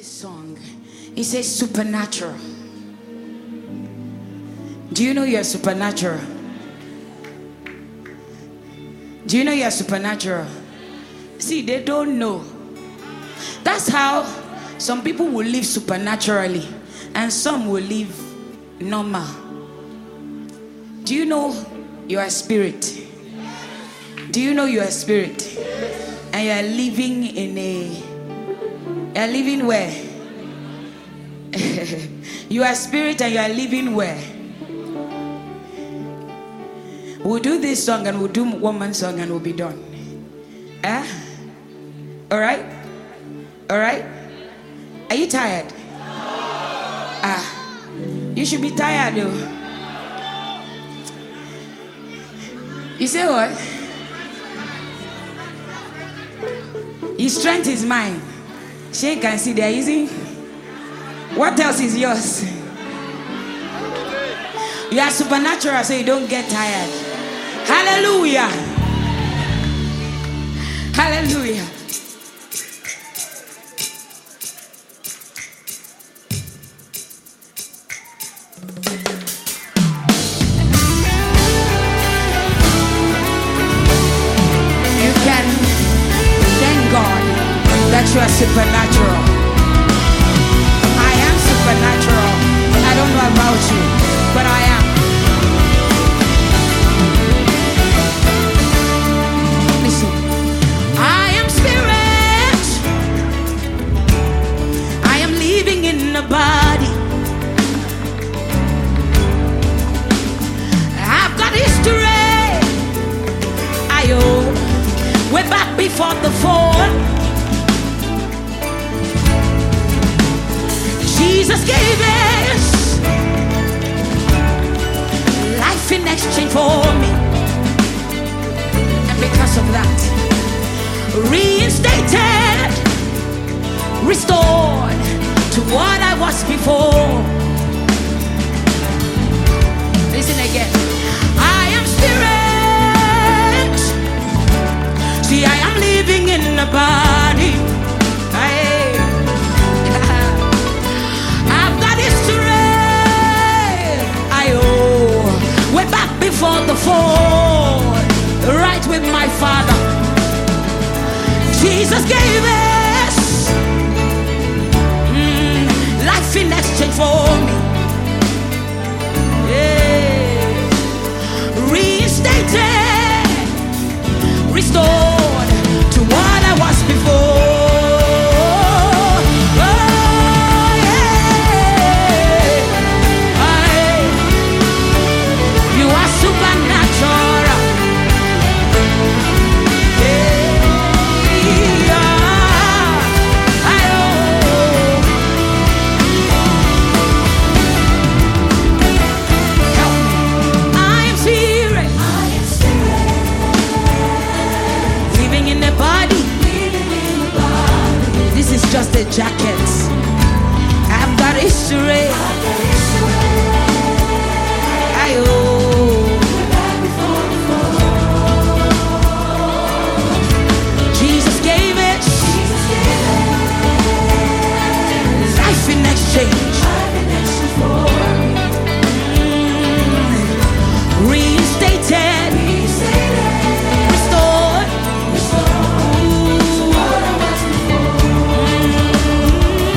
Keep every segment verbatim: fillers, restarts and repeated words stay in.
this song. It says supernatural. Do you know you're supernatural? Do you know you're supernatural? See, they don't know. That's how some people will live supernaturally and some will live normal. Do you know you are spirit? Do you know you are spirit? And you are living in a... You are living where? You are spirit and you are living where? We'll do this song and we'll do one man song and we'll be done. Eh? Alright? Alright? Are you tired? Ah. You should be tired though. You say what? His strength is mine. She can see they're using. What else is yours? You are supernatural so you don't get tired. Hallelujah. Hallelujah. You can thank God that you are supernatural. I am supernatural. I don't know about you, but I am. Listen. I am spirit. I am living in a body. I've got history. I owe way back before the fall. Jesus gave us life in exchange for me, and because of that, reinstated, restored to what I was before. Listen again. I am spirit. See, I am living in a body. Way back before the fall, right with my Father. Jesus gave us mm, life in exchange for me. Yeah. Reinstated, restored to what I was before. Just a jacket. I've got history. I owe. Jesus gave it. Life in exchange. Mm. Reinstated. Restored.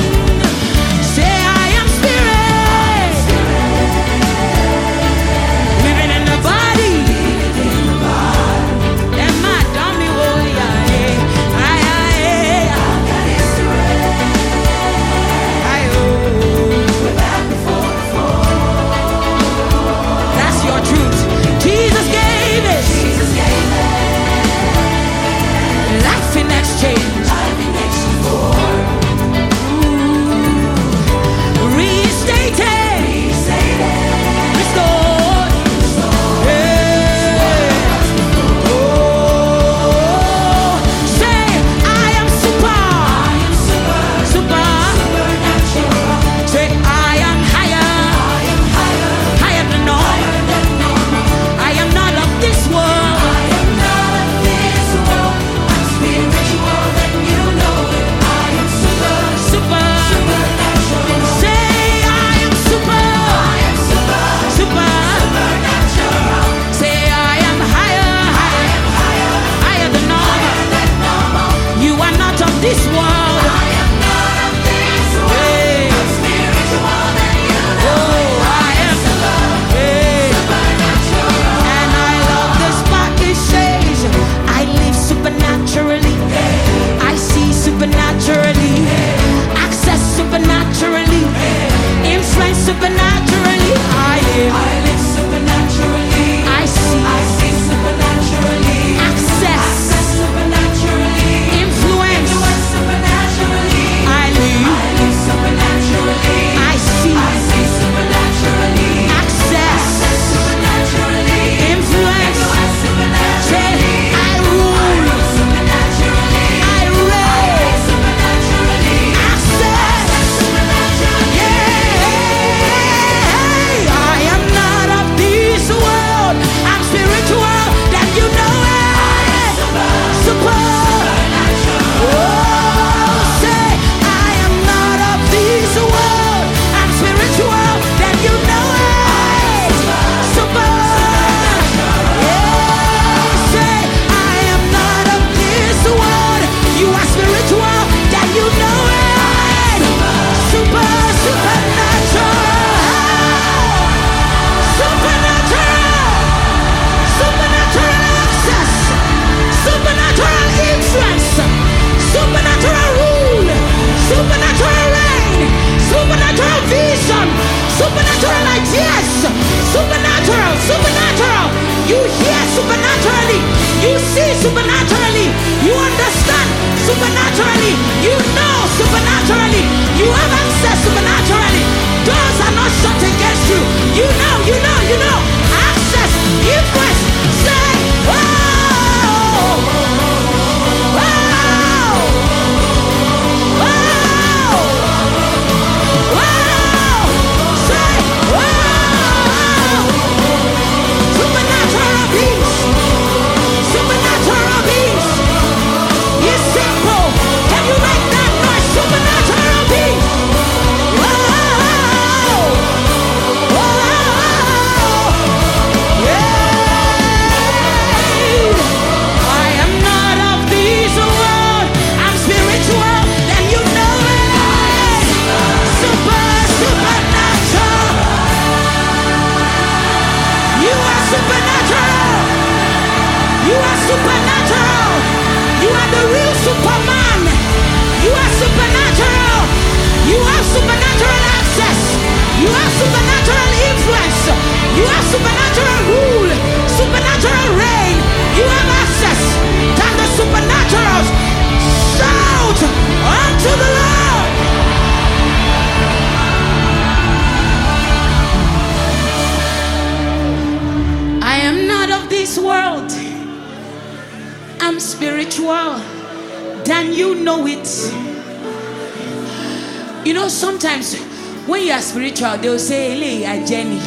you know it. You know, sometimes when you are spiritual, they will say, "Hey, a Jenny."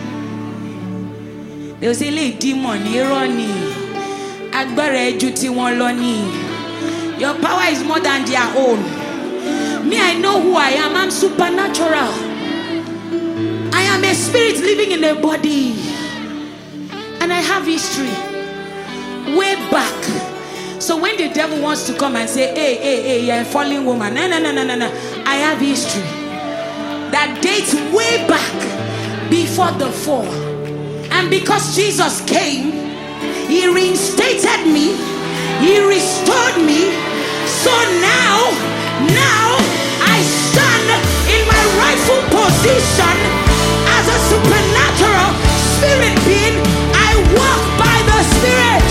They will say, "Hey, demon, ironi, agbára ju ti wọn lọ ni. Your power is more than their own." Me, I know who I am. I'm supernatural. I am a spirit living in a body, and I have history way back. So when the devil wants to come and say, "Hey, hey, hey, you're a fallen woman," no, no, no, no, no, no. I have history that dates way back before the fall. And because Jesus came, he reinstated me, he restored me. So now, now I stand in my rightful position as a supernatural spirit being. I walk by the Spirit.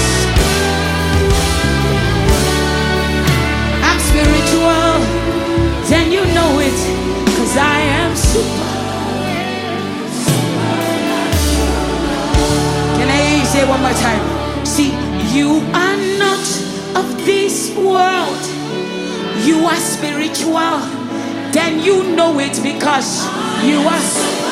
I'm spiritual, then you know it, because I am super. Can I hear you say one more time? See, you are not of this world. You are spiritual, then you know it, because you are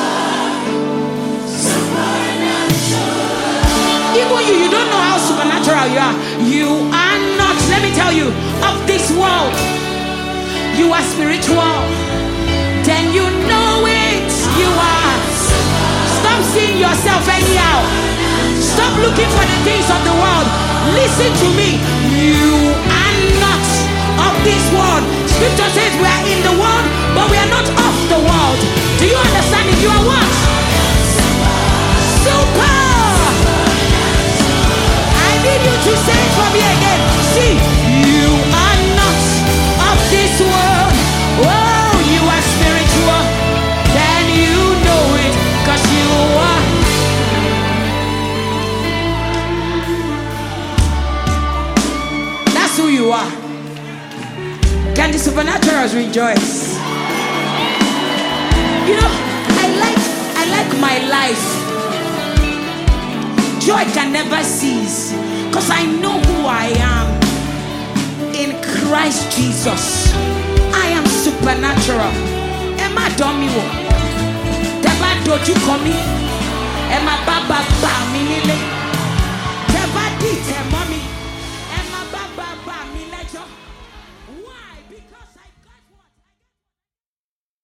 supernatural. Even you, you don't know how supernatural you are. You are not, let me tell you, of this world. You are spiritual, then you know it. You are. Stop seeing yourself anyhow. Stop looking for the things of the world. Listen to me. You are not of this world. Scripture says we are in the world, but we are not of the world. Do you understand it? You are what? Super. I need you to say it for me again. See, you are not of this world. Oh, you are spiritual. Then you know it, because you are. That's who you are. Can the supernaturals rejoice? You know, I like I like my life. Joy can never cease, because I know who I am in Christ Jesus. I am supernatural. Emma Domiwo. Deba doju komi. Emma baba ba mi nile.